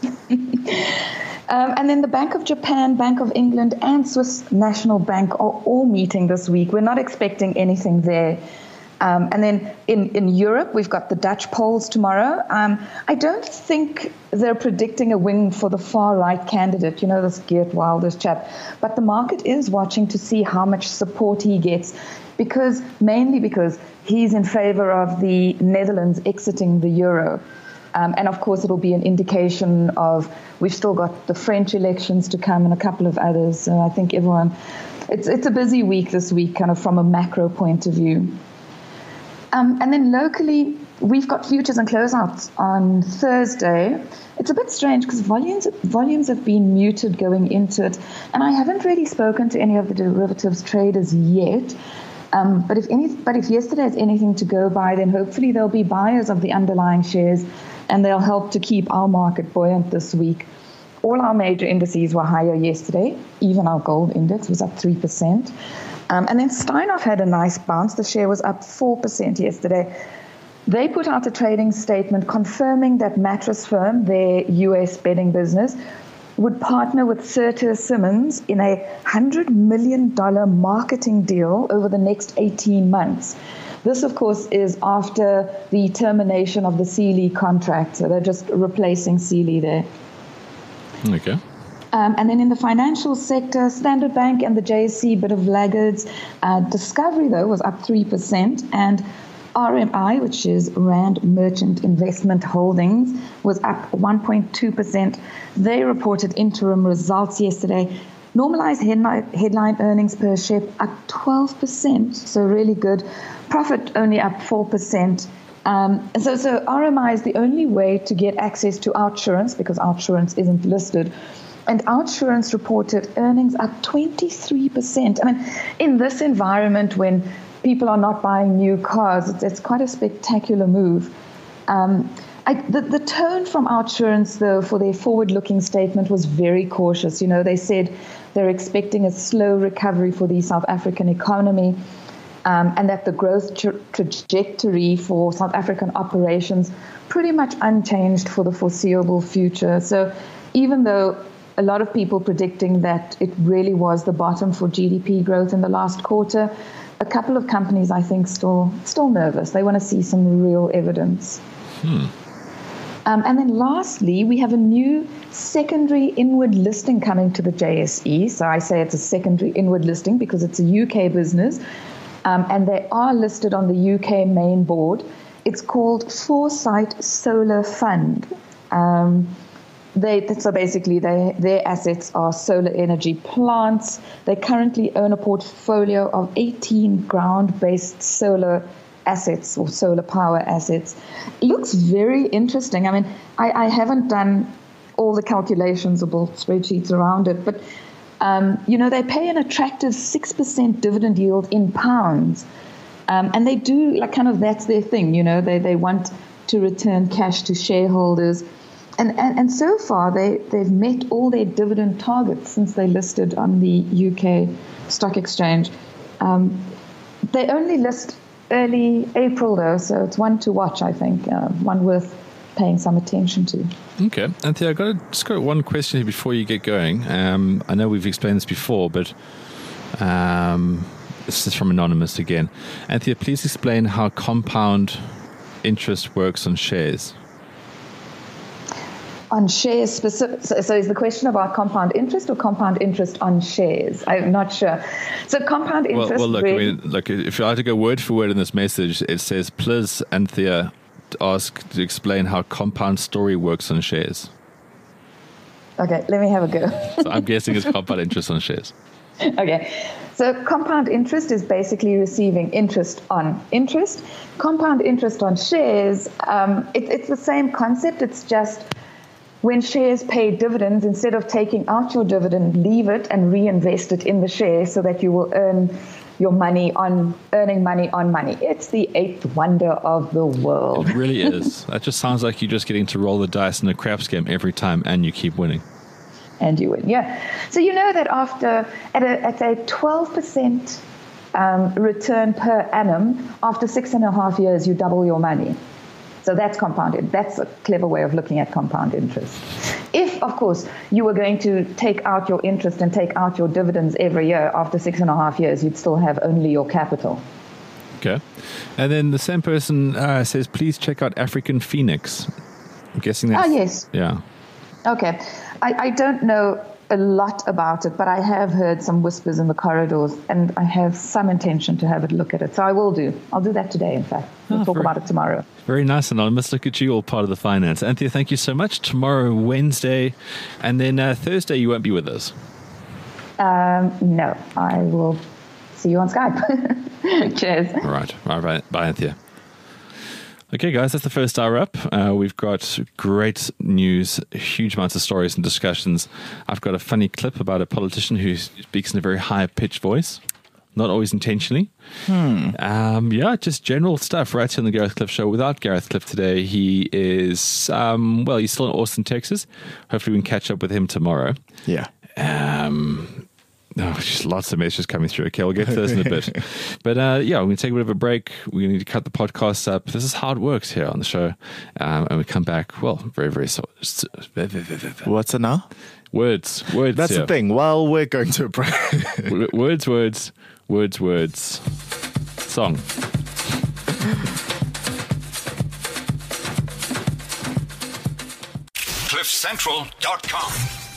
Um, and then the Bank of Japan, Bank of England, and Swiss National Bank are all meeting this week. We're not expecting anything there. Um, and then in, in Europe, we've got the Dutch polls tomorrow. Um, I don't think they're predicting a win for the far-right candidate, you know, this Geert Wilders chap. But the market is watching to see how much support he gets, because mainly because he's in favor of the Netherlands exiting the euro. Um, and, of course, it'll be an indication of we've still got the French elections to come and a couple of others. So I think everyone, it's it's a busy week this week, kind of from a macro point of view. Um, and then locally, we've got futures and closeouts on Thursday. It's a bit strange because volumes volumes have been muted going into it. And I haven't really spoken to any of the derivatives traders yet. Um, but if any, but if yesterday is anything to go by, then hopefully there'll be buyers of the underlying shares, and they'll help to keep our market buoyant this week. All our major indices were higher yesterday. Even our gold index was up three percent. Um, and then Steinhoff had a nice bounce. The share was up four percent yesterday. They put out a trading statement confirming that Mattress Firm, their U S bedding business, would partner with Serta Simmons in a one hundred million dollars marketing deal over the next eighteen months. This, of course, is after the termination of the Sealy contract. So they're just replacing Sealy there. Okay. Um, and then in the financial sector, Standard Bank and the J S C, bit of laggards. Uh, Discovery, though, was up three percent. And R M I, which is Rand Merchant Investment Holdings, was up one point two percent. They reported interim results yesterday. Normalized headline, headline earnings per share up twelve percent, so really good. Profit only up four percent. Um, so, so R M I is the only way to get access to OUTsurance, because OUTsurance isn't listed. And OUTsurance reported earnings up twenty-three percent. I mean, in this environment when people are not buying new cars, it's, it's quite a spectacular move. Um, I, the, the tone from OUTsurance, though, for their forward-looking statement was very cautious. You know, they said they're expecting a slow recovery for the South African economy, um, and that the growth tra- trajectory for South African operations pretty much unchanged for the foreseeable future. So even though a lot of people predicting that it really was the bottom for G D P growth in the last quarter, a couple of companies, I think, still still nervous. They want to see some real evidence. Hmm. Um, and then lastly, we have a new secondary inward listing coming to the J S E. So I say it's a secondary inward listing because it's a U K business, um, and they are listed on the U K main board. It's called Foresight Solar Fund. Um, They, so basically, they, their assets are solar energy plants. They currently own a portfolio of eighteen ground-based solar assets or solar power assets. It looks very interesting. I mean, I, I haven't done all the calculations or built spreadsheets around it, but, um, you know, they pay an attractive six percent dividend yield in pounds. Um, and they do, like, kind of, that's their thing, you know, they, they want to return cash to shareholders. And, and and so far, they, they've met all their dividend targets since they listed on the U K Stock Exchange. Um, they only list early April, though, so it's one to watch, I think, uh, one worth paying some attention to. Okay. Anthea, I've got, to, just got one question here before you get going. Um, I know we've explained this before, but um, this is from Anonymous again. Anthea, please explain how compound interest works on shares. On shares specific, so, so is the question about compound interest or compound interest on shares? I'm not sure. So compound interest. Well, well look, really, I mean, look, if I had to go word for word in this message, it says, please, Anthea, ask to explain how compound story works on shares. Okay, let me have a go. So I'm guessing it's compound interest on shares. Okay, so compound interest is basically receiving interest on interest. Compound interest on shares, um, it, it's the same concept. It's just when shares pay dividends, instead of taking out your dividend, leave it and reinvest it in the share so that you will earn your money on earning money on money. It's the eighth wonder of the world. It really is. That just sounds like you're just getting to roll the dice in a craps game every time and you keep winning. And you win, yeah. So you know that after, at a, at a twelve percent um, return per annum, after six and a half years, you double your money. So that's compounded. That's a clever way of looking at compound interest. If, of course, you were going to take out your interest and take out your dividends every year, after six and a half years, you'd still have only your capital. Okay. And then the same person uh, says, please check out African Phoenix. I'm guessing that's... Ah, yes. Yeah. Okay. I, I don't know a lot about it, but I have heard some whispers in the corridors, and I have some intention to have a look at it. So I will do. I'll do that today, in fact. We'll oh, talk very, about it tomorrow. Very nice, Anonymous. Look at you, all part of the finance. Anthea, thank you so much. Tomorrow, Wednesday, and then uh, Thursday, you won't be with us. Um, no, I will see you on Skype. Cheers. All right. All right. Bye, Anthea. Okay, guys, that's the first hour up. Uh, we've got great news, huge amounts of stories and discussions. I've got a funny clip about a politician who speaks in a very high-pitched voice, not always intentionally. Hmm. Um, yeah, just general stuff right here on the Gareth Cliff Show. Without Gareth Cliff today, he is, um, well, he's still in Austin, Texas. Hopefully we can catch up with him tomorrow. Yeah. Um... Oh, just lots of messages coming through. Okay, we'll get to those in a bit. But uh, yeah, we're going to take a bit of a break. We need to cut the podcast up. This is how it works here on the show. Um, and we come back, well, very, very... So, what's it now? Words. Words. That's here. the thing. Well, we're going to a break. Words, words, words, words. Song. cliff central dot com